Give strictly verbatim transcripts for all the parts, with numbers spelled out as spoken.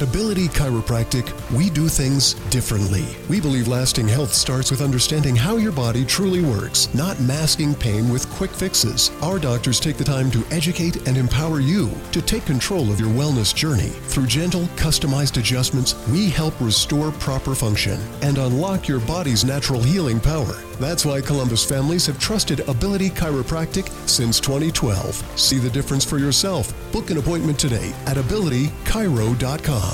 At Ability Chiropractic, we do things differently. We believe lasting health starts with understanding how your body truly works, not masking pain with quick fixes. Our doctors take the time to educate and empower you to take control of your wellness journey. Through gentle, customized adjustments, we help restore proper function and unlock your body's natural healing power. That's why Columbus families have trusted Ability Chiropractic since twenty twelve. See the difference for yourself. Book an appointment today at ability chiro dot com.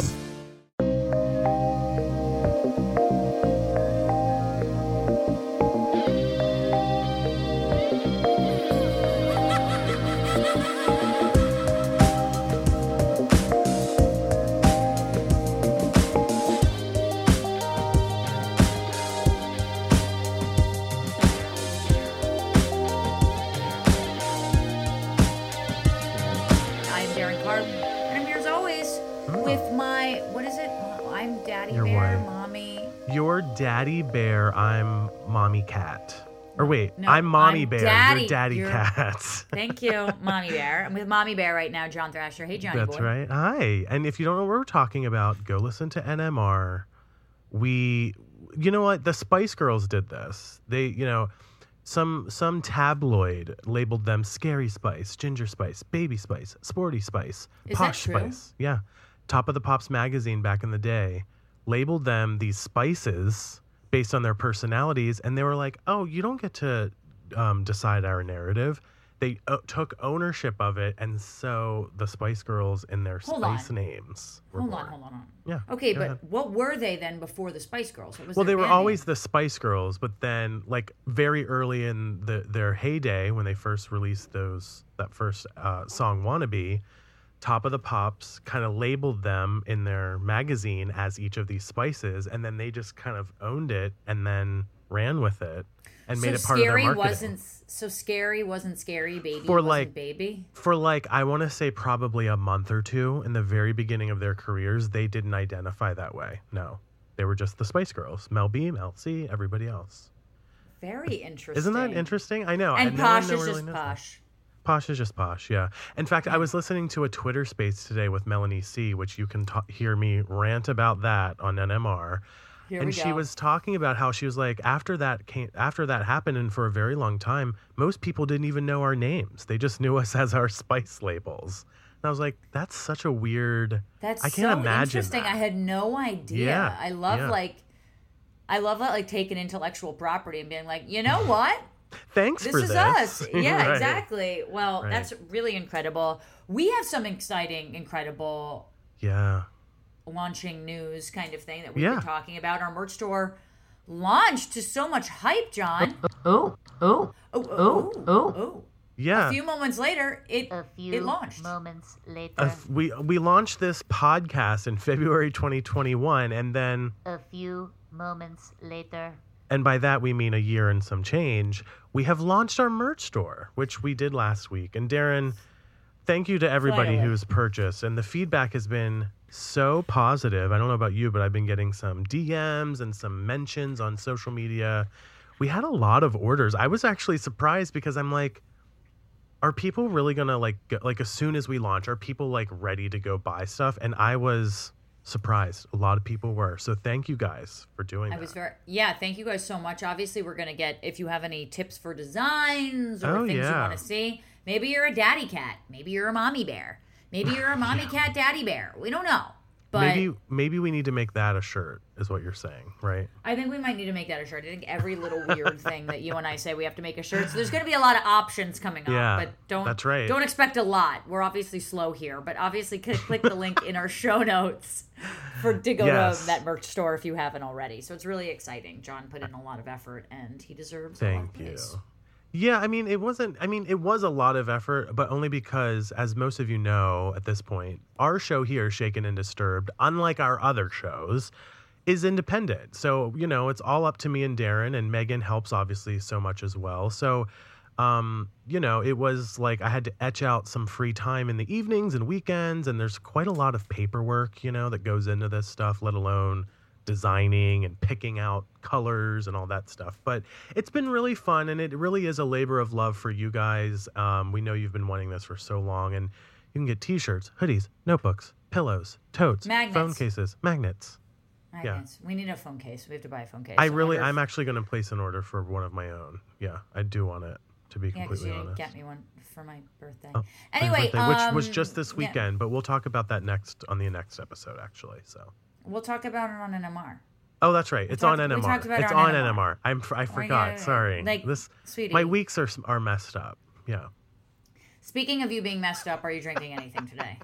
Daddy Bear, I'm Mommy Cat. Or wait, no, I'm Mommy I'm Bear, Daddy, you're Daddy you're, Cat. Thank you, Mommy Bear. I'm with Mommy Bear right now, John Thrasher. Hey, Johnny That's boy. right. Hi. And if you don't know what we're talking about, go listen to N M R. We, you know what? The Spice Girls did this. They, you know, some some tabloid labeled them Scary Spice, Ginger Spice, Baby Spice, Sporty Spice, Is Posh that true? Spice. Yeah. Top of the Pops magazine back in the day labeled them these spices based on their personalities, and they were like, oh, you don't get to um, decide our narrative. They uh, took ownership of it, and so the Spice Girls in their hold spice on. names were Hold born. on, hold on, hold on. Yeah. Okay, go but ahead. what were they then before the Spice Girls? What was Well, their they were band always name? the Spice Girls, but then, like, very early in the, their heyday, when they first released those that first uh, song, "Wannabe," Top of the Pops kind of labeled them in their magazine as each of these spices, and then they just kind of owned it and then ran with it and so made it part of their scary marketing. wasn't so scary wasn't scary baby For, wasn't like- baby. For like, I want to say probably a month or two in the very beginning of their careers, they didn't identify that way. No, they were just the Spice Girls. Mel B, Mel C, everybody else. Very interesting. Isn't that interesting? I know. And no one Posh really is just knows that. Posh. Posh is just posh, yeah. In fact, I was listening to a Twitter space today with Melanie C, which you can ta- hear me rant about that on N M R. Here and we she go. was talking about how she was like, after that came, after that happened, and for a very long time, most people didn't even know our names. They just knew us as our spice labels. And I was like, that's such a weird. That's I can't so imagine interesting. that. I had no idea. Yeah, I love yeah. like I love that, like taking intellectual property and being like, you know what? Thanks This for is this. us. Yeah, Right. exactly. Well, Right. that's really incredible. We have some exciting, incredible Yeah. launching news kind of thing that we've Yeah. been talking about. Our merch store launched to so much hype, John. Oh, oh, Oh, oh, oh, oh. Yeah. A few moments later, it a few it launched. moments later. A f- we we launched this podcast in February twenty twenty-one, and then A few moments later. and by that we mean a year and some change, we have launched our merch store, which we did last week. And Darren, thank you to everybody away. who's purchased. And the feedback has been so positive. I don't know about you, but I've been getting some D Ms and some mentions on social media. We had a lot of orders. I was actually surprised because I'm like, are people really going to like, go, like as soon as we launch, are people like ready to go buy stuff? And I was surprised. A lot of people were. So thank you guys for doing I that. was very yeah. Thank you guys so much. Obviously, we're gonna get if you have any tips for designs or Oh, things you yeah. want to see. Maybe you're a daddy cat. Maybe you're a mommy bear. Maybe you're a mommy cat, daddy bear. We don't know. But maybe maybe we need to make that a shirt, is what you're saying, right? I think we might need to make that a shirt. I think every little weird thing that you and I say we have to make a shirt. So there's going to be a lot of options coming up. Yeah, but don't that's right. Don't expect a lot. We're obviously slow here, but obviously click, click the link in our show notes for to go Yes. to that merch store if you haven't already. So it's really exciting. John put in a lot of effort, and he deserves a lot of Thank you. praise. Yeah, I mean, it wasn't, I mean, it was a lot of effort, but only because, as most of you know at this point, our show here, Shaken and Disturbed, unlike our other shows, is independent. So, you know, it's all up to me and Darren, and Megan helps obviously so much as well. So, um, you know, it was like I had to etch out some free time in the evenings and weekends, and there's quite a lot of paperwork, you know, that goes into this stuff, let alone designing and picking out colors and all that stuff. But it's been really fun, and it really is a labor of love for you guys. Um, we know you've been wanting this for so long, and you can get t-shirts, hoodies, notebooks, pillows, totes, Magnets. phone cases, magnets. Magnets. We need a phone case. We have to buy a phone case. I really, wonder if- I'm actually going to place an order for one of my own. Yeah, I do want it, to be Yeah, because completely you didn't honest. get me one for my birthday. Oh, for your anyway, birthday, which was um, just this yeah, weekend, but we'll talk about that next on the next episode, actually. So. we'll talk about it on N M R. Oh, that's right. It's talked- on we N M R. talked about it It's on on N M R. N M R. I'm, I forgot. yeah, Sorry. like, this, sweetie. my weeks are are messed up. Yeah. Speaking of you being messed up, are you drinking anything today?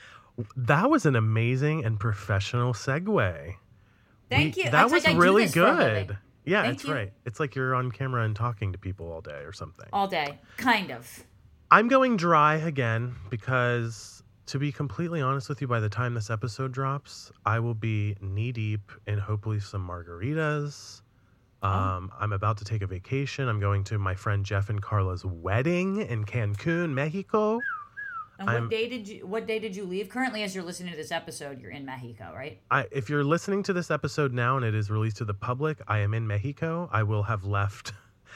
That was an amazing and professional segue. Thank We- you. That It's was like I do really this for a living. good. Yeah, Thank it's you. right. It's like you're on camera and talking to people all day or something. All day, kind of. I'm going dry again because, to be completely honest with you, by the time this episode drops, I will be knee deep in hopefully some margaritas. Um, I'm about to take a vacation. I'm going to my friend Jeff and Carla's wedding in Cancun, Mexico. And what I'm- day did you? What day did you leave? Currently, as you're listening to this episode, you're in Mexico, right? I, if you're listening to this episode now and it is released to the public, I am in Mexico. I will have left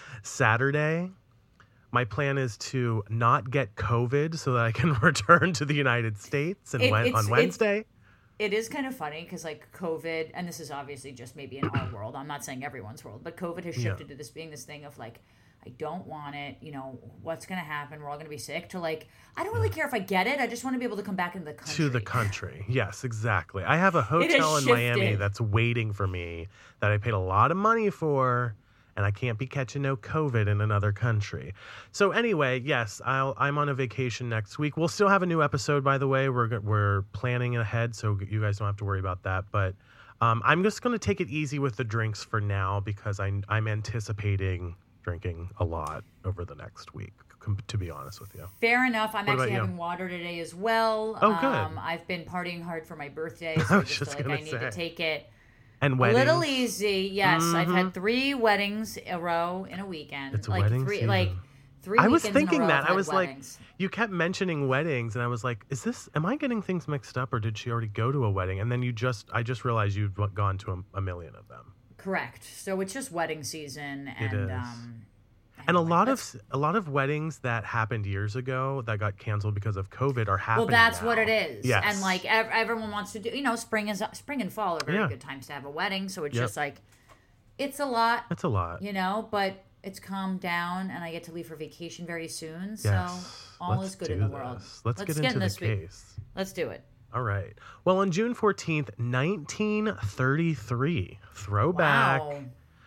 Saturday. My plan is to not get COVID so that I can return to the United States and It- went it's- on it's- Wednesday. It is kind of funny because, like, COVID, and this is obviously just maybe in our world. I'm not saying everyone's world, but COVID has Yeah. shifted to this being this thing of like, I don't want it. You know, what's going to happen? We're all going to be sick. To like, I don't really care if I get it. I just want to be able to come back into the country. To the country. Yes, exactly. I have a hotel in Miami shifted. that's waiting for me that I paid a lot of money for, and I can't be catching no COVID in another country. So anyway, yes, I'll, I'm on a vacation next week. We'll still have a new episode, by the way. We're go- we're planning ahead, so you guys don't have to worry about that. But um, I'm just going to take it easy with the drinks for now because I, I'm anticipating drinking a lot over the next week, com- to be honest with you. Fair enough. I'm What about actually you? having water today as well. Oh, good. Um, I've been partying hard for my birthday, I so I was just just feel like I gonna need to say. take it And a weddings. little easy. Yes, I've Mhm. had three weddings in a row in a weekend. It's like wedding three, season. like three. I was weekends in a thinking row that. I've I had was weddings. like, you kept mentioning weddings, and I was like, is this, am I getting things mixed up, or did she already go to a wedding? And then you just, I just realized you'd gone to a, a million of them. Correct. So it's just wedding season, It and is. um, And a anyway, lot let's- of a lot of weddings that happened years ago that got canceled because of COVID are well, happening. that's now. what it is. Yes. And like ev- everyone wants to do, you know, spring is spring and fall are very Yeah. good times to have a wedding. So it's Yep. just like, it's a lot, It's a lot. you know, but it's calmed down, and I get to leave for vacation very soon. So Yes. all Let's is good do in the this. world. Let's, Let's get get into in the this week. case. Let's do it. All right. Well, on June fourteenth, nineteen thirty-three, throwback. Wow.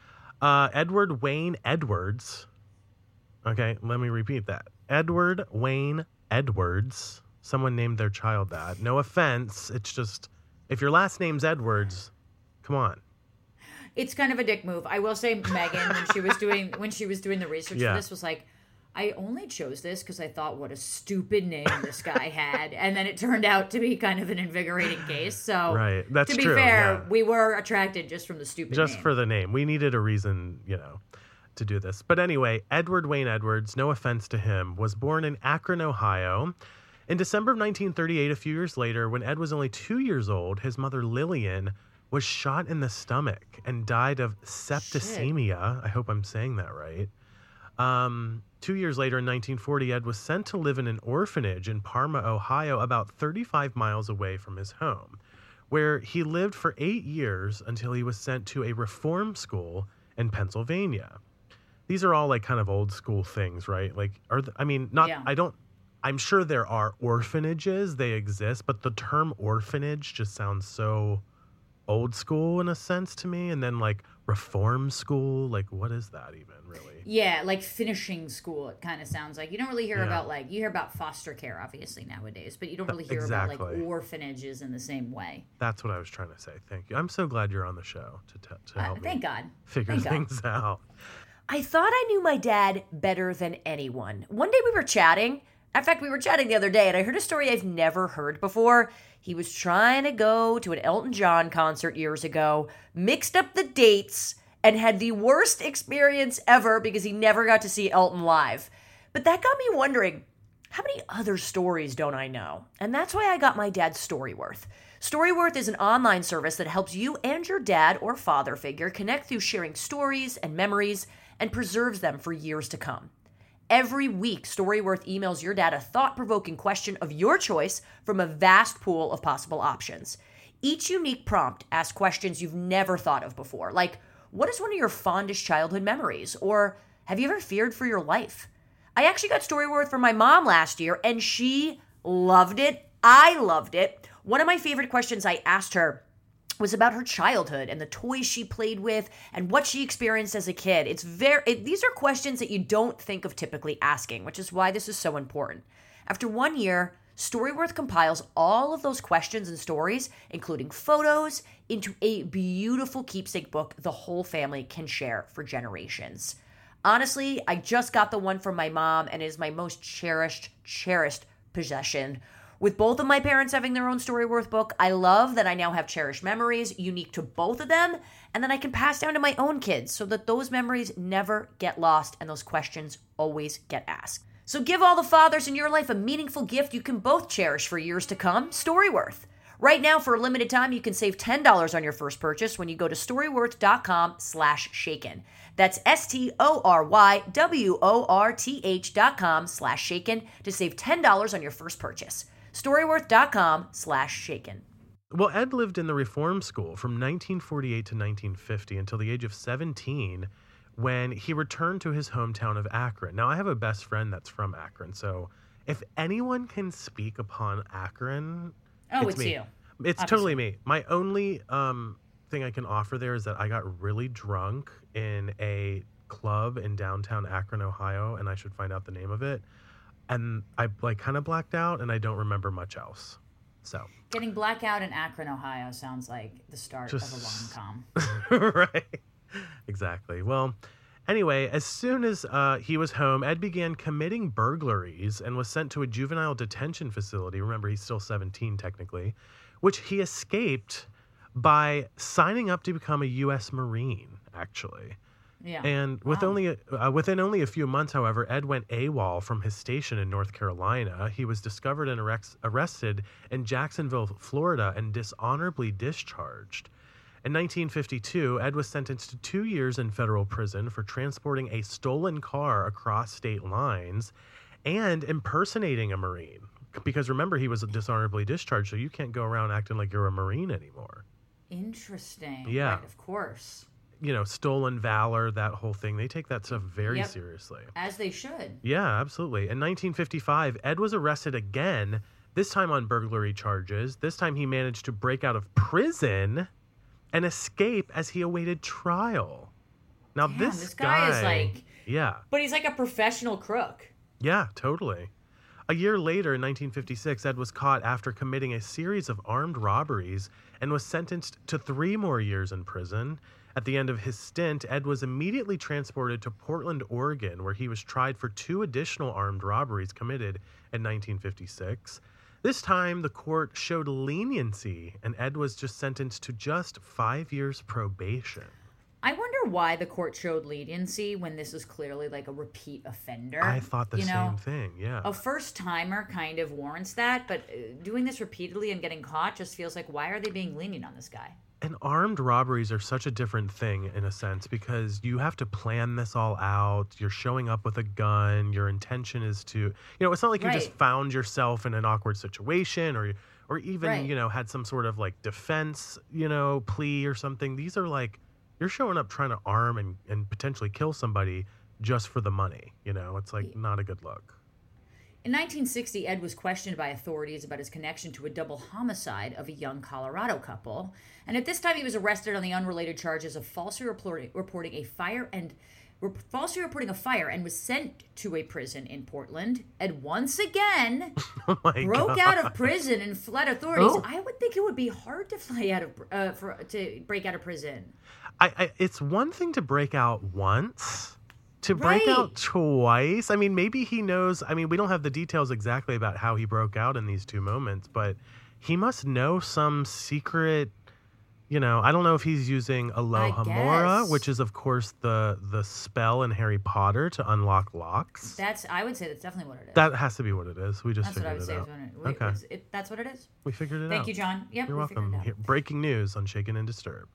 Uh, Edward Wayne Edwards. Okay, let me repeat that. Edward Wayne Edwards. Someone named their child that. No offense. It's just, if your last name's Edwards, come on. It's kind of a dick move. I will say Megan, when she was doing when she was doing the research Yeah. for this, was like, I only chose this because I thought what a stupid name this guy had, and then it turned out to be kind of an invigorating case. So, Right, that's to be true, fair, yeah. we were attracted just from the stupid Just name. for the name. We needed a reason, you know, to do this. But anyway, Edward Wayne Edwards, no offense to him, was born in Akron, Ohio. In December of nineteen thirty-eight, a few years later, when Ed was only two years old, his mother Lillian was shot in the stomach and died of septicemia. I hope I'm saying that right. Um, two years later, in nineteen forty, Ed was sent to live in an orphanage in Parma, Ohio, about thirty-five miles away from his home, where he lived for eight years until he was sent to a reform school in Pennsylvania. These are all like kind of old school things, right? Like, are th- I mean, not, Yeah. I don't, I'm sure there are orphanages, they exist, but the term orphanage just sounds so old school in a sense to me. And then like reform school, like what is that even really? Yeah, like finishing school, it kind of sounds like. You don't really hear Yeah. about, like, you hear about foster care, obviously, nowadays, but you don't really hear about, like, Exactly. orphanages in the same way. That's what I was trying to say. Thank you. I'm so glad you're on the show to, t- to Uh, help me thank God. figure Thank God. things out. I thought I knew my dad better than anyone. One day we were chatting. In fact, we were chatting the other day, and I heard a story I've never heard before. He was trying to go to an Elton John concert years ago, mixed up the dates, and had the worst experience ever because he never got to see Elton live. But that got me wondering, how many other stories don't I know? And that's why I got my dad Storyworth. Storyworth is an online service that helps you and your dad or father figure connect through sharing stories and memories and preserves them for years to come. Every week, Storyworth emails your dad a thought-provoking question of your choice from a vast pool of possible options. Each unique prompt asks questions you've never thought of before, like, what is one of your fondest childhood memories? Or, have you ever feared for your life? I actually got Storyworth for my mom last year, and she loved it. I loved it. One of my favorite questions I asked her was about her childhood and the toys she played with and what she experienced as a kid. It's very it, these are questions that you don't think of typically asking, which is why this is so important. After one year, Storyworth compiles all of those questions and stories, including photos, into a beautiful keepsake book the whole family can share for generations. Honestly, I just got the one from my mom, and it is my most cherished, cherished possession. With both of my parents having their own Storyworth book, I love that I now have cherished memories unique to both of them, and that I can pass down to my own kids so that those memories never get lost and those questions always get asked. So give all the fathers in your life a meaningful gift you can both cherish for years to come, Storyworth. Right now, for a limited time, you can save ten dollars on your first purchase when you go to storyworth.com slash shaken. That's S-T-O-R-Y-W-O-R-T-H dot com slash shaken to save ten dollars on your first purchase. Storyworth.com slash shaken. Well, Ed lived in the reform school from nineteen forty-eight to nineteen fifty until the age of seventeen, when he returned to his hometown of Akron. Now, I have a best friend that's from Akron, so if anyone can speak upon Akron, Oh, it's, it's me. you. It's Obviously. totally me. My only um, thing I can offer there is that I got really drunk in a club in downtown Akron, Ohio, and I should find out the name of it. And I like kind of blacked out, and I don't remember much else. So Getting blackout in Akron, Ohio sounds like the start Just- of a rom-com. right. Exactly. Well, anyway, as soon as uh, he was home, Ed began committing burglaries and was sent to a juvenile detention facility. Remember, he's still seventeen technically, which he escaped by signing up to become a U S Marine, actually. Yeah. And with Wow. only a, uh, within only a few months, however, Ed went AWOL from his station in North Carolina. He was discovered and arrex- arrested in Jacksonville, Florida, and dishonorably discharged. In nineteen fifty-two, Ed was sentenced to two years in federal prison for transporting a stolen car across state lines and impersonating a Marine. Because remember, he was dishonorably discharged, so you can't go around acting like you're a Marine anymore. Interesting. Yeah. Right, of course. You know, stolen valor, that whole thing. They take that stuff very Yep. seriously. As they should. Yeah, absolutely. In nineteen fifty-five, Ed was arrested again, this time on burglary charges. This time he managed to break out of prison and escape as he awaited trial. Now Damn, this, this guy is like- Yeah. But he's like a professional crook. Yeah, totally. A year later, in nineteen fifty-six, Ed was caught after committing a series of armed robberies and was sentenced to three more years in prison. At the end of his stint, Ed was immediately transported to Portland, Oregon, where he was tried for two additional armed robberies committed in nineteen fifty-six. This time, the court showed leniency, and Ed was just sentenced to just five years probation. I wonder why the court showed leniency when this is clearly like a repeat offender. I thought the you same know? thing, yeah. A first timer kind of warrants that, but uh, doing this repeatedly and getting caught just feels like, why are they being lenient on this guy? And armed robberies are such a different thing in a sense because you have to plan this all out. You're showing up with a gun. Your intention is to, you know, it's not like you just Right. found yourself in an awkward situation or or even, Right. you know, had some sort of like defense, you know, plea or something. These are like, you're showing up trying to arm and, and potentially kill somebody just for the money. You know, it's like not a good look. In nineteen sixty, Ed was questioned by authorities about his connection to a double homicide of a young Colorado couple. And at this time, he was arrested on the unrelated charges of falsely reporting, reporting a fire and rep- falsely reporting a fire and was sent to a prison in Portland. Ed once again Oh my broke God. out of prison and fled authorities. Oh. I would think it would be hard to fly out of uh, for to break out of prison. I, I it's one thing to break out once. To break Right. out twice? I mean, maybe he knows. I mean, we don't have the details exactly about how he broke out in these two moments, but he must know some secret, you know, I don't know if he's using Alohomora, guess. which is, of course, the the spell in Harry Potter to unlock locks. That's I would say that's definitely what it is. That has to be what it is. We just that's what I figured would it say. out. Is when it, wait, Okay. it's- it, that's what it is. We figured it out. Thank you, John. Yep, You're we figured welcome. it out. Here- breaking news on Shaken and Disturbed.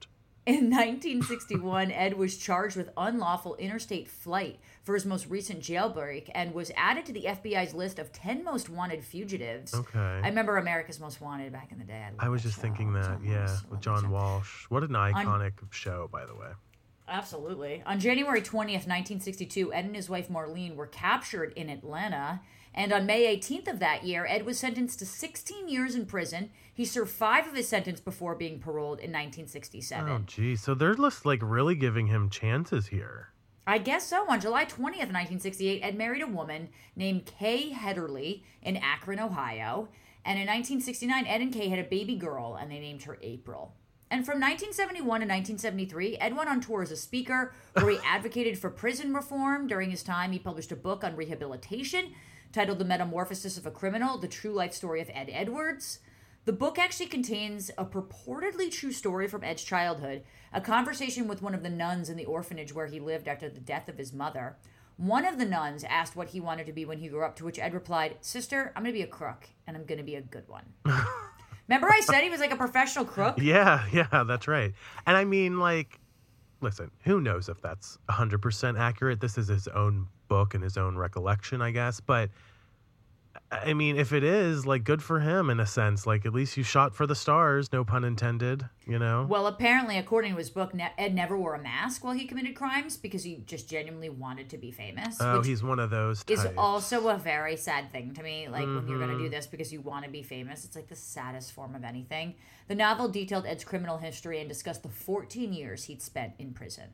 In nineteen sixty-one, Ed was charged with unlawful interstate flight for his most recent jailbreak and was added to the F B I's list of ten most wanted fugitives. Okay. I remember America's Most Wanted back in the day. I was just show. thinking that, John yeah, Walsh. with John Walsh. What an iconic show, by the way. Absolutely. On January twentieth, nineteen sixty-two, Ed and his wife Marlene were captured in Atlanta. And on May eighteenth of that year, Ed was sentenced to sixteen years in prison. He served five of his sentence before being paroled in nineteen sixty-seven. Oh, geez. So they're just like really giving him chances here. I guess so. On July twentieth, nineteen sixty-eight, Ed married a woman named Kay Hedderly in Akron, Ohio. And in nineteen sixty-nine, Ed and Kay had a baby girl, and they named her April. And from nineteen seventy-one to nineteen seventy-three, Ed went on tour as a speaker where he advocated for prison reform. During his time, he published a book on rehabilitation titled The Metamorphosis of a Criminal, The True Life Story of Ed Edwards. The book actually contains a purportedly true story from Ed's childhood, a conversation with one of the nuns in the orphanage where he lived after the death of his mother. One of the nuns asked what he wanted to be when he grew up, to which Ed replied, "Sister, I'm going to be a crook, and I'm going to be a good one." Remember I said he was like a professional crook? Yeah, yeah, that's right. And I mean, like, listen, who knows if that's one hundred percent accurate? This is his own book and his own recollection, I guess. But, I mean, if it is, like, good for him in a sense. Like, at least you shot for the stars, no pun intended, you know? Well, apparently, according to his book, Ed never wore a mask while he committed crimes because he just genuinely wanted to be famous. Oh, which he's one of those types. is also a very sad thing to me. Like, Mm-hmm. when you're going to do this because you want to be famous, it's like the saddest form of anything. The novel detailed Ed's criminal history and discussed the fourteen years he'd spent in prison.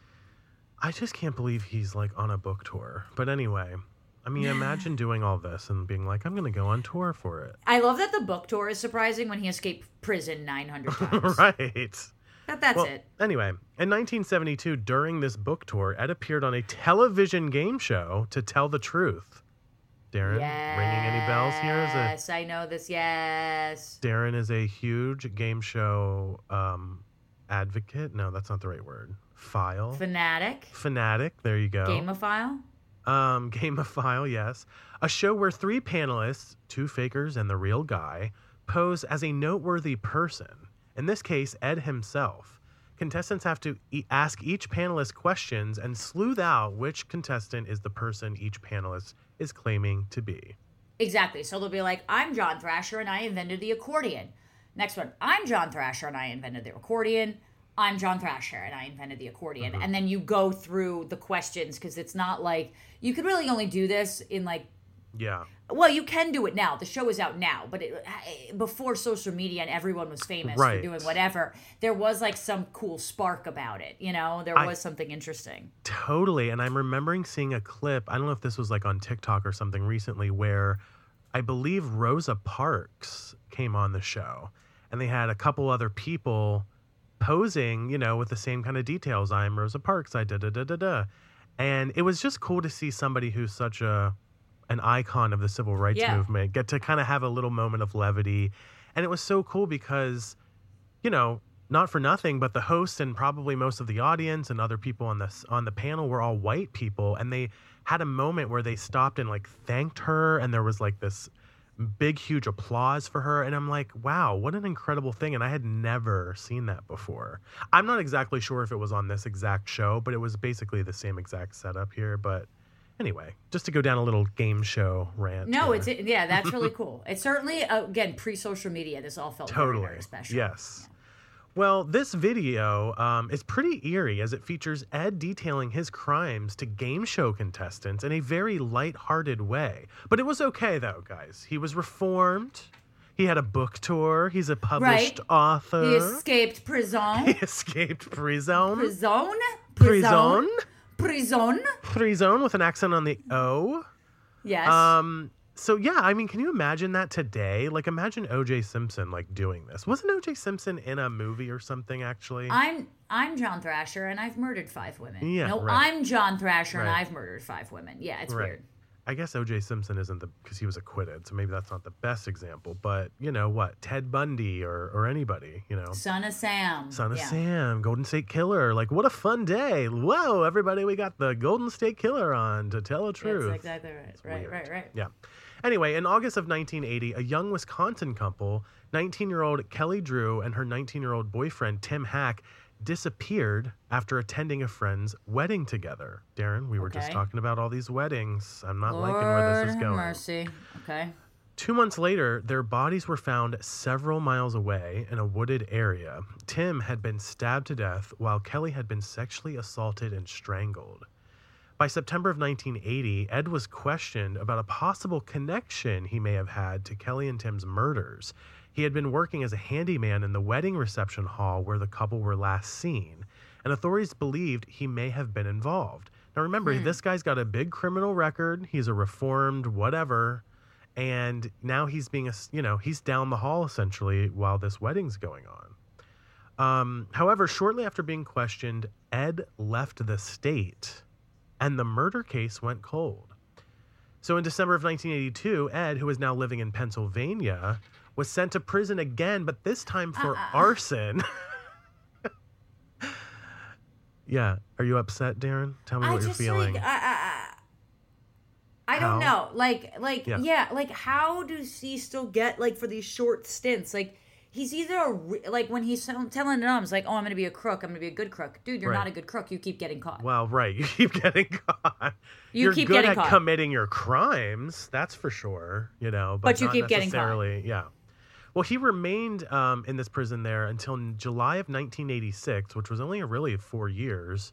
I just can't believe he's, like, on a book tour. But anyway, I mean, imagine doing all this and being like, I'm going to go on tour for it. I love that the book tour is surprising when he escaped prison nine hundred times. Right. But that's Well, it. anyway, in nineteen seventy-two, during this book tour, Ed appeared on a television game show to tell the truth. Darren, Yes, ringing any bells here? Is a, Yes, I know this. Yes. Darren is a huge game show um, advocate. No, that's not the right word. File. Fanatic. Fanatic. There you go. Gameophile. Um, Gameophile, yes. A show where three panelists, two fakers and the real guy, pose as a noteworthy person. In this case, Ed himself. Contestants have to e- ask each panelist questions and sleuth out which contestant is the person each panelist is claiming to be. Exactly. So they'll be like, I'm John Thrasher and I invented the accordion. Next one, I'm John Thrasher and I invented the accordion. I'm John Thrasher and I invented the accordion. Mm-hmm. And then you go through the questions because it's not like, you could really only do this in like, Yeah. well, you can do it now. The show is out now. But it, before social media and everyone was famous Right. for doing whatever, there was like some cool spark about it. You know, there I- was something interesting. Totally. And I'm remembering seeing a clip, I don't know if this was like on TikTok or something recently, where I believe Rosa Parks came on the show. And they had a couple other people posing, you know, with the same kind of details. I'm Rosa Parks. I da da da da da. And it was just cool to see somebody who's such a an icon of the civil rights Yeah. movement get to kind of have a little moment of levity. And it was so cool because, you know, not for nothing, but the host and probably most of the audience and other people on this on the panel were all white people, and they had a moment where they stopped and like thanked her, and there was like this big huge applause for her, and I'm like, wow, what an incredible thing. And I had never seen that before. I'm not exactly sure if it was on this exact show, but it was basically the same exact setup here. But anyway, just to go down a little game show rant. No, here. it's yeah, that's really cool. It's certainly uh, again pre-social media. This all felt Totally. very, very special. Yes. Well, this video um, is pretty eerie as it features Ed detailing his crimes to game show contestants in a very lighthearted way. But it was okay, though, guys. He was reformed. He had a book tour. He's a published Right. author. He escaped prison. He escaped prison. Prison. Prison. Prison. Prison with an accent on the O. Yes. Um. So, yeah, I mean, can you imagine that today? Like, imagine O J Simpson, like, doing this. Wasn't O J Simpson in a movie or something, actually? I'm I'm John Thrasher and I've murdered five women. Yeah, No, right. I'm John Thrasher and Right. I've murdered five women. Yeah, it's Right. weird. I guess O J Simpson isn't the, because he was acquitted, so maybe that's not the best example. But, you know what? Ted Bundy or, or anybody, you know. Son of Sam. Son of yeah. Sam, Golden State Killer. Like, what a fun day. Whoa, everybody, we got the Golden State Killer on to tell the truth. That's exactly right. Right, weird. right, right. Yeah. Anyway, in August of nineteen eighty, a young Wisconsin couple, nineteen-year-old Kelly Drew and her nineteen-year-old boyfriend Tim Hack, disappeared after attending a friend's wedding together. Darren, we were just Okay. talking about all these weddings. I'm not liking where this is Lord going. have mercy. Okay. Two months later, their bodies were found several miles away in a wooded area. Tim had been stabbed to death while Kelly had been sexually assaulted and strangled. By September of nineteen eighty, Ed was questioned about a possible connection he may have had to Kelly and Tim's murders. He had been working as a handyman in the wedding reception hall where the couple were last seen, and authorities believed he may have been involved. Now remember, this guy's got a big criminal record. He's a reformed whatever. And now he's being, a, you know, he's down the hall essentially while this wedding's going on. Um, however, shortly after being questioned, Ed left the state and the murder case went cold. So in December of nineteen eighty-two, Ed, who is now living in Pennsylvania, was sent to prison again, but this time for Uh-uh. arson. Yeah. Are you upset, Darren? Tell me I what you're just feeling. like I, I, I How? don't know. Like like Yeah. yeah. like how does he still get like for these short stints? Like he's either a re- like when he's tell- telling it on, it's like, oh, I'm gonna be a crook. I'm gonna be a good crook, dude. You're Right. not a good crook. You keep getting caught. Well, right. You keep getting caught. You You're keep good getting at caught. committing your crimes, that's for sure. You know, but, But you not keep getting caught. necessarily. Yeah. Well, he remained um, in this prison there until July of nineteen eighty-six, which was only a really four years.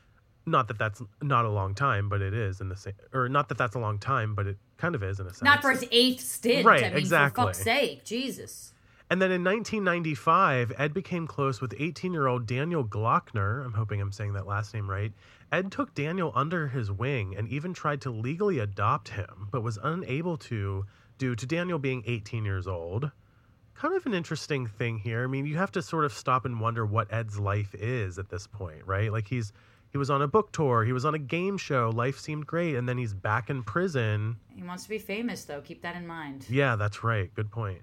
Not that that's not a long time, but it is in the same, or not that that's a long time, but it kind of is in a sense. Not for his eighth stint. Right, I mean, exactly. for fuck's sake, Jesus. And then in nineteen ninety-five, Ed became close with eighteen-year-old Daniel Glockner. I'm hoping I'm saying that last name right. Ed took Daniel under his wing and even tried to legally adopt him, but was unable to due to Daniel being eighteen years old. Kind of an interesting thing here. I mean, you have to sort of stop and wonder what Ed's life is at this point, right? Like he's he was on a book tour, he was on a game show, life seemed great, and then he's back in prison. He wants to be famous, though. Keep that in mind. Yeah, that's right. Good point.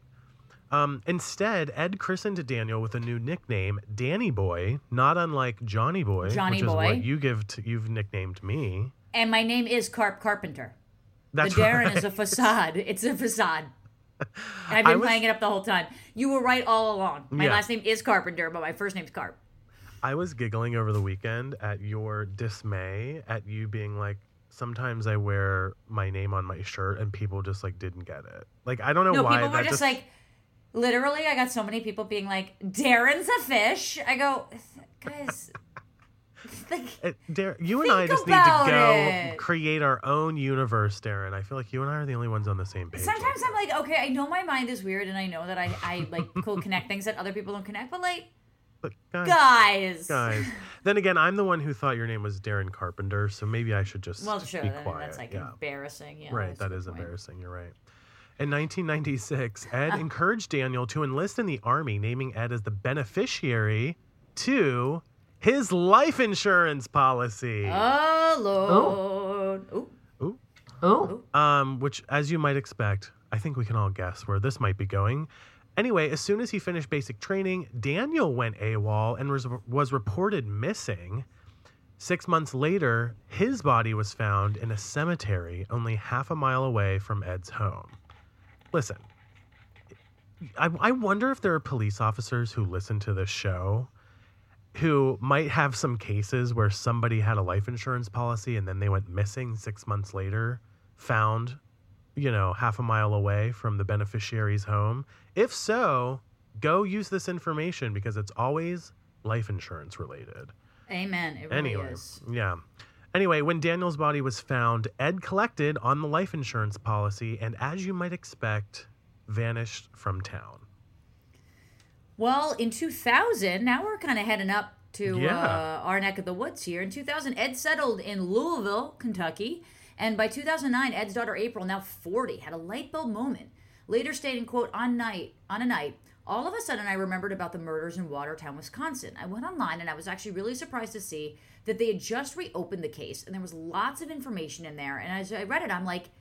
Um, instead, Ed christened Daniel with a new nickname, Danny Boy, not unlike Johnny Boy, Johnny which Boy. is what you give to, you've nicknamed me. And my name is Carp Carpenter. That's the Darren right. is a facade. It's a facade. And I've I been was- playing it up the whole time. You were right all along. My Yeah. last name is Carpenter, but my first name's Carp. I was giggling over the weekend at your dismay at you being like, sometimes I wear my name on my shirt and people just like didn't get it. Like, I don't know No, why. people were that just like, literally, I got so many people being like, Darren's a fish. I go, guys, like, It, Dar- you and I Think just need to about go it. create our own universe, Darren. I feel like you and I are the only ones on the same page. sometimes I'm like, okay, I know my mind is weird and I know that I, I like, will connect things that other people don't connect, but like, But guys, guys. guys. Then again, I'm the one who thought your name was Darren Carpenter, so maybe I should just Well, sure, be then quiet. that's like yeah. embarrassing. Yeah, Right, that's a that good is point. embarrassing. You're right. In nineteen ninety-six, Ed encouraged Daniel to enlist in the Army, naming Ed as the beneficiary to his life insurance policy. Oh, Lord. Ooh. Ooh. Oh, Um, which, as you might expect, I think we can all guess where this might be going. Anyway, as soon as he finished basic training, Daniel went AWOL and was, was reported missing. Six months later, his body was found in a cemetery only half a mile away from Ed's home. Listen, I, I wonder if there are police officers who listen to this show who might have some cases where somebody had a life insurance policy and then they went missing six months later, found, you know, half a mile away from the beneficiary's home. If so, go use this information because it's always life insurance related. Amen. It really Anyway, is. yeah. Anyway, when Daniel's body was found, Ed collected on the life insurance policy and, as you might expect, vanished from town. Well, in two thousand, now we're kind of heading up to Yeah. uh, our neck of the woods here. In two thousand, Ed settled in Louisville, Kentucky. And by two thousand nine, Ed's daughter April, now forty, had a light bulb moment. Later stating, quote, on night, on a night, all of a sudden I remembered about the murders in Watertown, Wisconsin. I went online and I was actually really surprised to see that they had just reopened the case and there was lots of information in there. And as I read it, I'm like,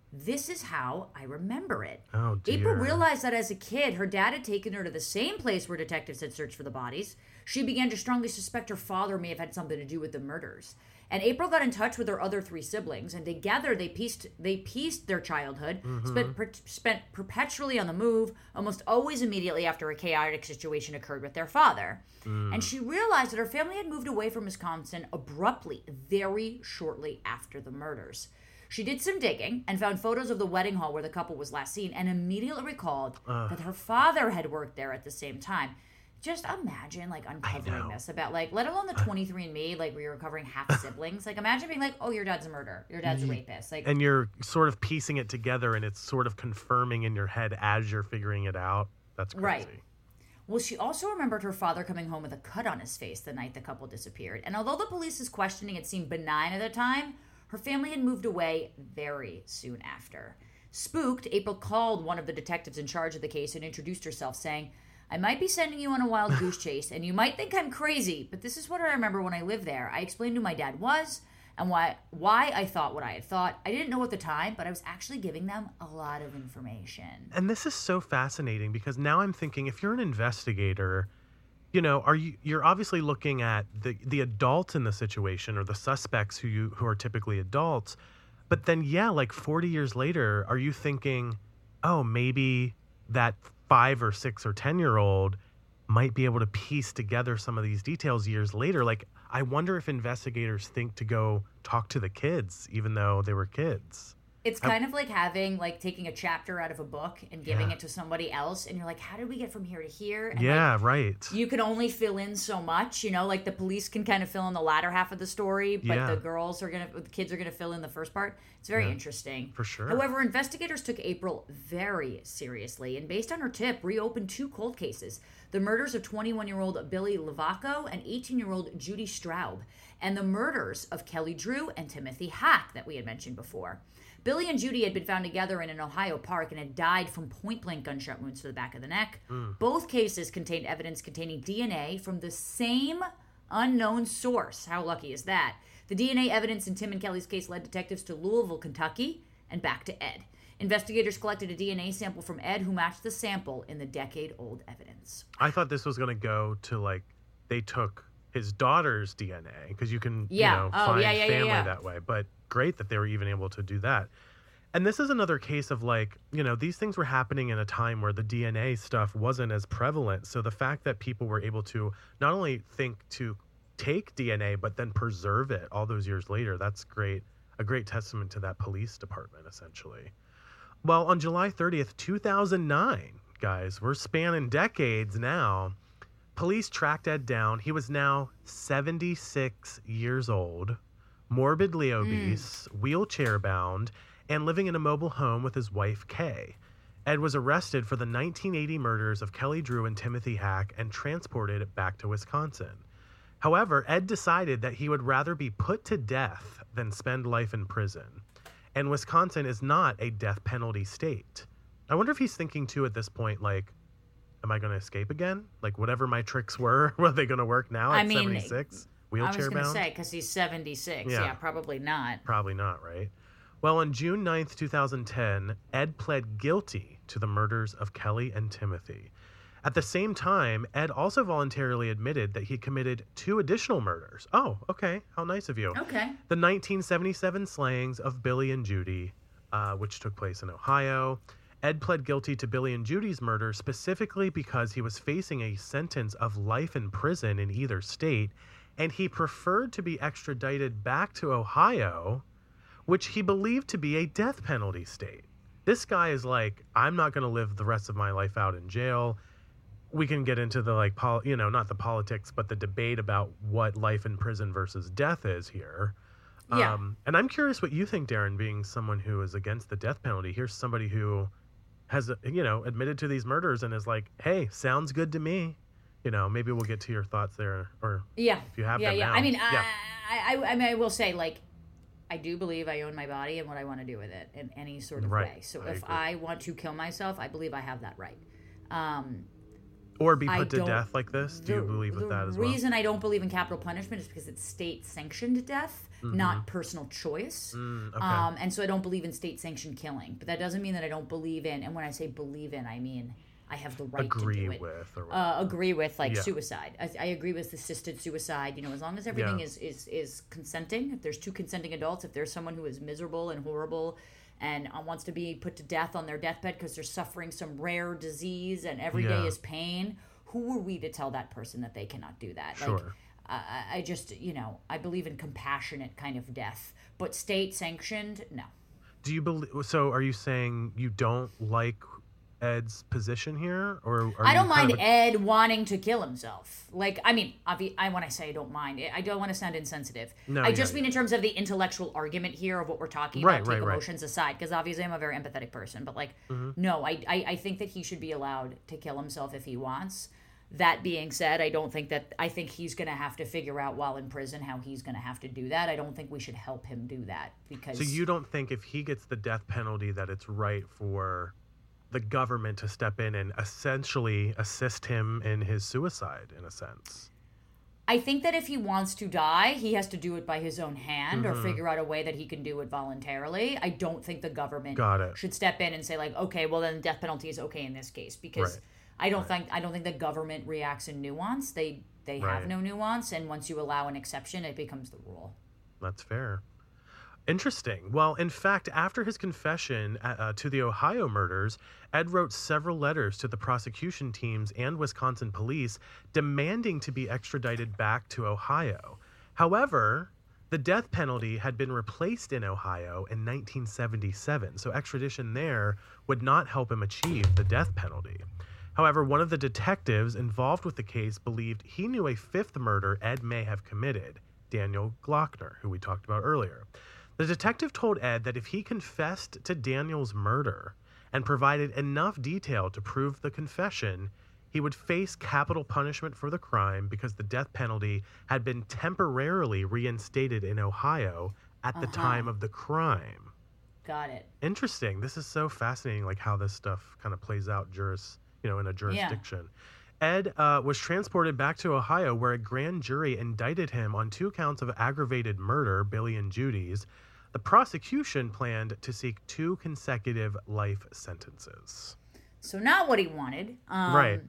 This is how I remember it. Oh, dear. April realized that as a kid, her dad had taken her to the same place where detectives had searched for the bodies. She began to strongly suspect her father may have had something to do with the murders. And April got in touch with her other three siblings, and together they pieced they pieced their childhood, Mm-hmm. spent per, spent perpetually on the move, almost always immediately after a chaotic situation occurred with their father. Mm. And she realized that her family had moved away from Wisconsin abruptly, very shortly after the murders. She did some digging and found photos of the wedding hall where the couple was last seen, and immediately recalled Ugh. that her father had worked there at the same time. Just imagine, like, know. uncovering this about, like, let alone the twenty-three and me, like, where you're recovering half siblings. Like, imagine being like, oh, your dad's a murderer. Your dad's a rapist. Like, And you're sort of piecing it together, and it's sort of confirming in your head as you're figuring it out. That's crazy. Right. Well, she also remembered her father coming home with a cut on his face the night the couple disappeared. And although the police's questioning had seemed benign at the time, her family had moved away very soon after. Spooked, April called one of the detectives in charge of the case and introduced herself, saying, I might be sending you on a wild goose chase, and you might think I'm crazy, but this is what I remember when I lived there. I explained who my dad was and why why I thought what I had thought. I didn't know at the time, but I was actually giving them a lot of information. And this is so fascinating because now I'm thinking, if you're an investigator, you know, are you you're obviously looking at the the adults in the situation, or the suspects who you who are typically adults, but then yeah, like forty years later, are you thinking, oh, maybe that five or six or ten year old might be able to piece together some of these details years later? Like, I wonder if investigators think to go talk to the kids, even though they were kids. It's kind of like having, like, taking a chapter out of a book and giving Yeah. it to somebody else, and you're like, how did we get from here to here? And Yeah, like, right. you can only fill in so much, you know, like the police can kind of fill in the latter half of the story, but Yeah. the girls are going to, the kids are going to fill in the first part. It's very Yeah, interesting. for sure. However, investigators took April very seriously, and based on her tip, reopened two cold cases: the murders of twenty-one-year-old Billy Lavaco and eighteen-year-old Judy Straub, and the murders of Kelly Drew and Timothy Hack that we had mentioned before. Billy and Judy had been found together in an Ohio park and had died from point-blank gunshot wounds to the back of the neck. Both cases contained evidence containing D N A from the same unknown source. How lucky is that? The D N A evidence in Tim and Kelly's case led detectives to Louisville, Kentucky, and back to Ed. Investigators collected a D N A sample from Ed, who matched the sample in the decade-old evidence. I thought this was going to go to, like, they took his daughter's D N A, because you can, Yeah. you know, Oh, find yeah, yeah, yeah, family yeah. that way. But great that they were even able to do that. And this is another case of, like, you know, these things were happening in a time where the D N A stuff wasn't as prevalent. So the fact that people were able to not only think to take D N A, but then preserve it all those years later, that's great. A great testament to that police department, essentially. Well, on July thirtieth, two thousand nine, guys, we're spanning decades now. Police tracked Ed down. He was now seventy-six years old, morbidly obese, wheelchair bound, and living in a mobile home with his wife, Kay. Ed was arrested for the nineteen eighty murders of Kelly Drew and Timothy Hack and transported back to Wisconsin. However, Ed decided that he would rather be put to death than spend life in prison. And Wisconsin is not a death penalty state. I wonder if he's thinking, too, at this point, like, am I going to escape again? Like, whatever my tricks were, were they going to work now at I mean, seventy-six? I Wheelchair was going to bound? say, because he's seventy-six. Yeah. Yeah. probably not. Probably not, right? Well, on June ninth, twenty ten, Ed pled guilty to the murders of Kelly and Timothy. At the same time, Ed also voluntarily admitted that he committed two additional murders. Oh, okay. How nice of you. Okay. The nineteen seventy-seven slayings of Billy and Judy, uh, which took place in Ohio. Ed pled guilty to Billy and Judy's murder specifically because he was facing a sentence of life in prison in either state, and he preferred to be extradited back to Ohio, which he believed to be a death penalty state. This guy is like, I'm not going to live the rest of my life out in jail. We can get into the, like, pol- you know, not the politics, but the debate about what life in prison versus death is here. Yeah. Um, and I'm curious what you think, Darren, being someone who is against the death penalty. Here's somebody who has, you know, admitted to these murders and is like, hey, sounds good to me. You know, maybe we'll get to your thoughts there, or Yeah. if you have yeah, them yeah. now. I mean, Yeah. I, I, I mean, I will say, like, I do believe I own my body and what I want to do with it in any sort of Right. way. So I if agree. I want to kill myself, I believe I have that right. Um, Or be I put to don't- death like this? Do you the- believe with the that as well? reason I don't believe in capital punishment is because it's state-sanctioned death, not personal choice. Mm, okay. Um, and so I don't believe in state-sanctioned killing. But that doesn't mean that I don't believe in. And when I say believe in, I mean I have the right Agree to do it. with or Uh, agree with like Yeah. suicide. I, I agree with assisted suicide. You know, as long as everything Yeah. is, is is consenting. If there's two consenting adults, if there's someone who is miserable and horrible and uh, wants to be put to death on their deathbed because they're suffering some rare disease and every day Yeah. is pain, who are we to tell that person that they cannot do that? Like, Sure. I, I just, you know, I believe in compassionate kind of death, but state sanctioned, no. Do you believe? So, are you saying you don't like Ed's position here, or are I don't you kind mind of a- Ed wanting to kill himself. Like, I mean, obvi- I when I say I don't mind, I don't want to sound insensitive. No, I just yeah, mean yeah. in terms of the intellectual argument here of what we're talking Right, about. right, Take right. emotions aside, because obviously I'm a very empathetic person. But like, Mm-hmm. no, I, I I think that he should be allowed to kill himself if he wants. That being said, I don't think that I think he's going to have to figure out while in prison how he's going to have to do that. I don't think we should help him do that because So you don't think if he gets the death penalty that it's right for the government to step in and essentially assist him in his suicide, in a sense? I think that if he wants to die, he has to do it by his own hand Mm-hmm. or figure out a way that he can do it voluntarily. I don't think the government Got it. should step in and say like, okay, well then death penalty is okay in this case because Right. I don't think I don't think the government reacts in nuance. They they Right. have no nuance, and once you allow an exception, it becomes the rule. That's fair. Interesting. Well, in fact, after his confession uh, uh, to the Ohio murders, Ed wrote several letters to the prosecution teams and Wisconsin police demanding to be extradited back to Ohio. However, the death penalty had been replaced in Ohio in nineteen seventy-seven, so extradition there would not help him achieve the death penalty. However, one of the detectives involved with the case believed he knew a fifth murder Ed may have committed, Daniel Glockner, who we talked about earlier. The detective told Ed that if he confessed to Daniel's murder and provided enough detail to prove the confession, he would face capital punishment for the crime because the death penalty had been temporarily reinstated in Ohio at the Uh-huh. time of the crime. Got it. Interesting. This is so fascinating, like how this stuff kind of plays out juris, you know, in a jurisdiction. Ed uh, was transported back to Ohio, where a grand jury indicted him on two counts of aggravated murder, Billy and Judy's. The prosecution planned to seek two consecutive life sentences. So not what he wanted. Um, Right.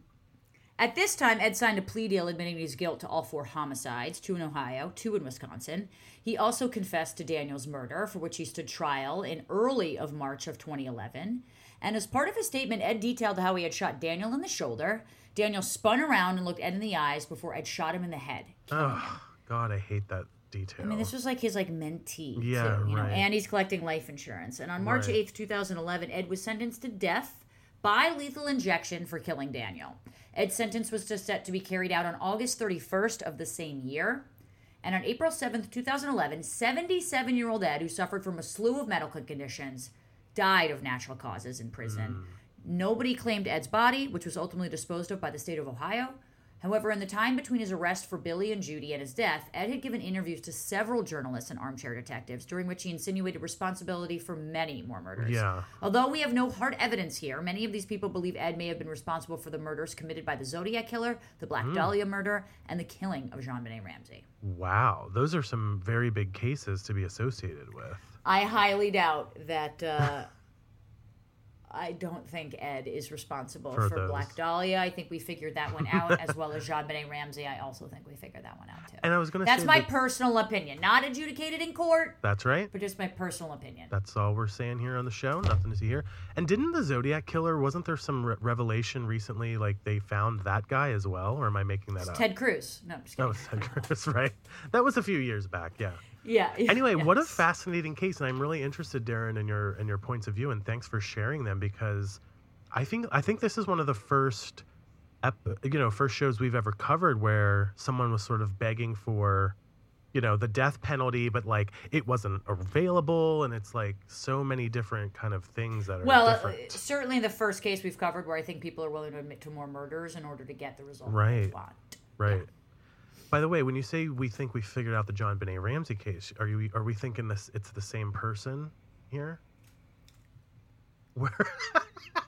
At this time, Ed signed a plea deal admitting his guilt to all four homicides, two in Ohio, two in Wisconsin. He also confessed to Daniel's murder, for which he stood trial in early of March of twenty eleven. And as part of his statement, Ed detailed how he had shot Daniel in the shoulder. Daniel spun around and looked Ed in the eyes before Ed shot him in the head. Oh, God, I hate that detail. I mean, this was like his like mentee, Yeah, too, you know, right. and he's collecting life insurance. And on March eighth, twenty eleven, Ed was sentenced to death by lethal injection for killing Daniel. Ed's sentence was just set to be carried out on August thirty-first of the same year. And on April seventh, twenty eleven, seventy-seven-year-old Ed, who suffered from a slew of medical conditions, died of natural causes in prison. Nobody claimed Ed's body, which was ultimately disposed of by the state of Ohio. However, in the time between his arrest for Billy and Judy and his death, Ed had given interviews to several journalists and armchair detectives, during which he insinuated responsibility for many more murders. Yeah. Although we have no hard evidence here, many of these people believe Ed may have been responsible for the murders committed by the Zodiac Killer, the Black Dahlia murder, and the killing of JonBenet Ramsey. Wow, those are some very big cases to be associated with. I highly doubt that. Uh, I don't think Ed is responsible For for, those. Black Dahlia. I think we figured that one out, as well as JonBenet Ramsey. I also think we figured that one out too. And I was going to That's say my that- personal opinion, not adjudicated in court, That's right. but just my personal opinion. That's all we're saying here on the show. Nothing to see here. And didn't the Zodiac Killer, wasn't there some re- revelation recently, like they found that guy as well? Or am I making that up? Ted Cruz. No, I'm just That kidding. was Ted Cruz, right? That was a few years back, yeah. Yeah. Anyway, what a yes. fascinating case, and I'm really interested, Darren, in your in your points of view, and thanks for sharing them, because I think I think this is one of the first, ep- you know, first shows we've ever covered where someone was sort of begging for, you know, the death penalty, but like it wasn't available, and it's like so many different kind of things that are Well, uh, different. certainly the first case we've covered where I think people are willing to admit to more murders in order to get the result Right. they want. Right. By the way, when you say we think we figured out the JonBenet Ramsey case, are you are we thinking this it's the same person here? Where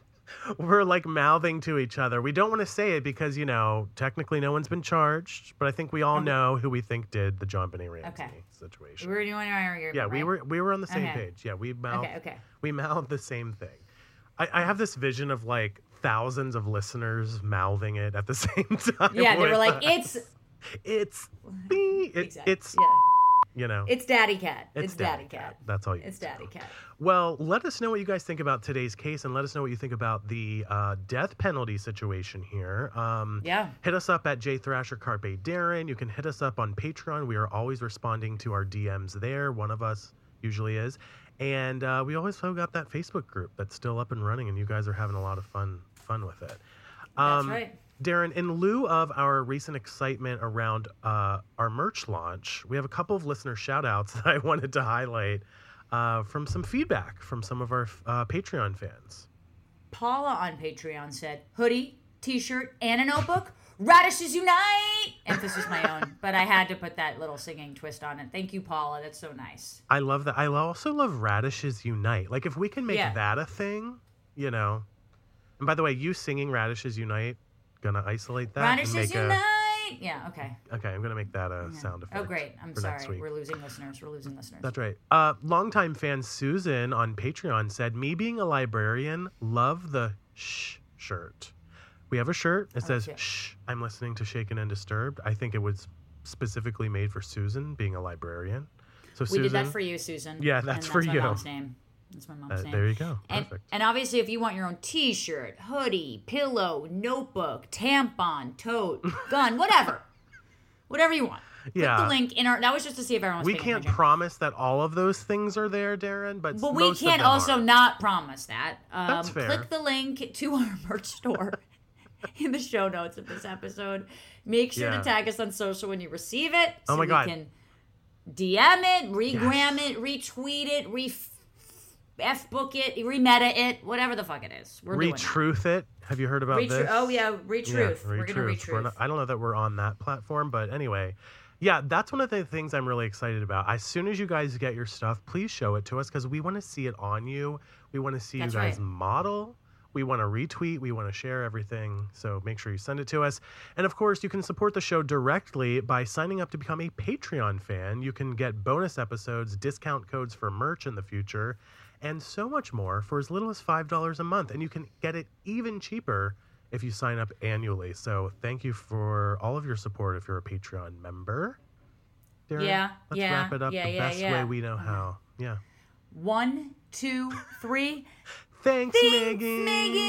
we're like mouthing to each other. We don't want to say it because, you know, technically no one's been charged, but I think we all Okay. know who we think did the John Benet Ramsey Okay. situation. We were doing our yeah, we were we were on the same Okay. page. Yeah, we mouthed Okay, okay. we mouthed the same thing. I, I have this vision of like thousands of listeners mouthing it at the same time. Yeah, they were with like, us. it's it's me. It, exactly. it's yeah. you know. It's Daddy Cat. It's, It's Daddy, Daddy Cat. Cat. That's all you It's need to Daddy know. Cat. Well, let us know what you guys think about today's case, and let us know what you think about the uh, death penalty situation here. Um, Yeah. Hit us up at J Thrasher Carpe Darren. You can hit us up on Patreon. We are always responding to our D Ms there. One of us usually is. And uh, we also got that Facebook group that's still up and running, and you guys are having a lot of fun fun with it. That's right. Darren, in lieu of our recent excitement around uh, our merch launch, we have a couple of listener shout outs that I wanted to highlight uh, from some feedback from some of our uh, Patreon fans. Paula on Patreon said, hoodie, t-shirt, and a notebook. Radishes unite! Emphasis my own, but I had to put that little singing twist on it. Thank you, Paula. That's so nice. I love that. I also love Radishes Unite. Like, if we can make Yeah. that a thing, you know. And by the way, you singing Radishes Unite, gonna isolate that. and Radishes make a- unite! Yeah, okay. Okay, I'm gonna make that a sound effect. Oh, great. I'm for next sorry. week. We're losing listeners. We're losing listeners. That's right. Uh, longtime fan Susan on Patreon said, me being a librarian, love the shh shirt. We have a shirt. It says, shit. shh, I'm listening to Shaken and Disturbed. I think it was specifically made for Susan, being a librarian. So we Susan, did that for you, Susan. Yeah, that's and for that's you. my mom's name. That's my mom's uh, name. there you go. And, Perfect. and obviously, if you want your own T-shirt, hoodie, pillow, notebook, tampon, tote, gun, whatever, whatever you want. Yeah. Click the link in our. That was just to see if everyone was we paying can't attention. promise that all of those things are there, Darren, but But we most of can't them also are. not promise that. Um, That's fair. Click the link to our merch store in the show notes of this episode. Make sure Yeah. to tag us on social when you receive it. So Oh my we God. can D M it, regram Yes. it, retweet it, re F book it, remeta it, whatever the fuck it is. We're doing that. Retruth it. Have you heard about Retru- this? Oh yeah, retruth. Yeah, We're gonna Retruth. retruth. We're not- I don't know that we're on that platform, but anyway, yeah, that's one of the things I'm really excited about. As soon as you guys get your stuff, please show it to us because we want to see it on you. We want to see That's you guys right. model. We want to retweet. We want to share everything. So make sure you send it to us. And of course, you can support the show directly by signing up to become a Patreon fan. You can get bonus episodes, discount codes for merch in the future, and so much more for as little as five dollars a month. And you can get it even cheaper if you sign up annually. So thank you for all of your support if you're a Patreon member. Darren, Yeah, let's yeah, wrap it up yeah, the yeah, best yeah. way we know how. Yeah. One, two, three. Thanks, Thanks, Megan.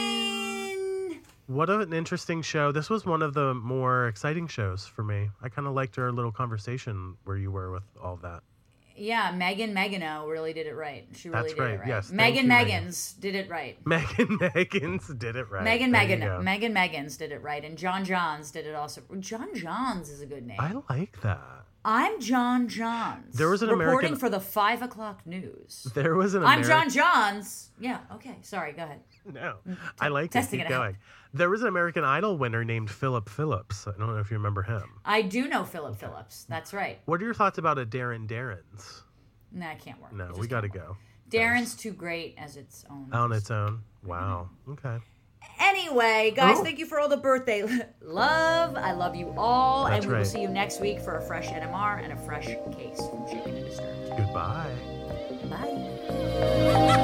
Megan. What an interesting show. This was one of the more exciting shows for me. I kind of liked our little conversation where you were with all that. Yeah, Megan Megano really did it right. She really That's did right, it right. yes. Thank Megan you, Megan. Megans did it right. Megan Megans did it right. Megan There you Megan go. Megan Megans did it right, and John Johns did it also. John Johns is a good name. I like that. I'm John Johns. There was an reporting American- for the five o'clock news. There was an I'm American... John Johns. Yeah. Okay. Sorry. Go ahead. No, I like it. testing Keep it out. going. There was an American Idol winner named Philip Phillips. I don't know if you remember him. I do know Philip Phillips. That's right. What are your thoughts about a Darren Darren's? Nah, it can't work. No, It just we got to can't work. go. Darren's too great as its own. On its own. Wow. Okay. Anyway, guys, Oh. thank you for all the birthday love. I love you all, That's and we will right. see you next week for a fresh N M R and a fresh case from Shaken and Disturbed. Goodbye. Bye.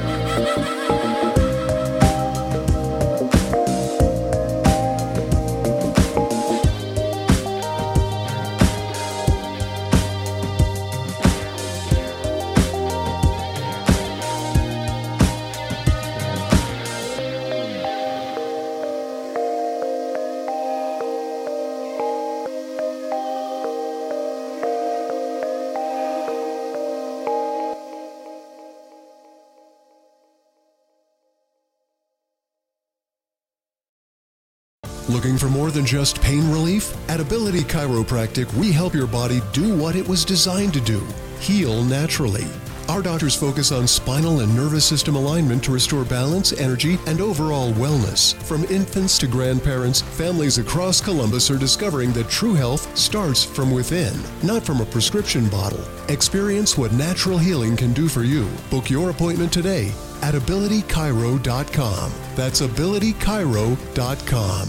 Looking for more than just pain relief? At Ability Chiropractic, we help your body do what it was designed to do, heal naturally. Our doctors focus on spinal and nervous system alignment to restore balance, energy, and overall wellness. From infants to grandparents, families across Columbus are discovering that true health starts from within, not from a prescription bottle. Experience what natural healing can do for you. Book your appointment today at ability chiro dot com. That's ability chiro dot com.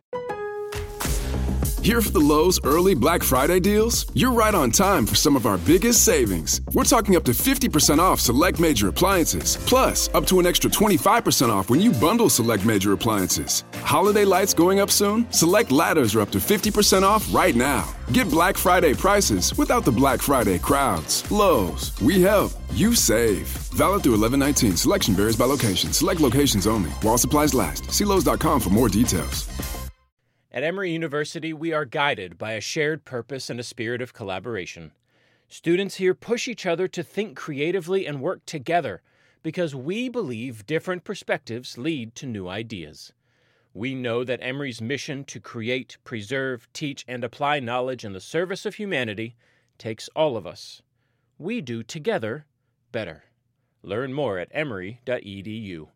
Here for the Lowe's early Black Friday deals? You're right on time for some of our biggest savings. We're talking up to fifty percent off select major appliances, plus up to an extra twenty-five percent off when you bundle select major appliances. Holiday lights going up soon? Select ladders are up to fifty percent off right now. Get Black Friday prices without the Black Friday crowds. Lowe's, we help, you save. Valid through eleven nineteen. Selection varies by location. Select locations only. While supplies last. See Lowe's dot com for more details. At Emory University, we are guided by a shared purpose and a spirit of collaboration. Students here push each other to think creatively and work together because we believe different perspectives lead to new ideas. We know that Emory's mission to create, preserve, teach, and apply knowledge in the service of humanity takes all of us. We do together better. Learn more at emory dot e d u.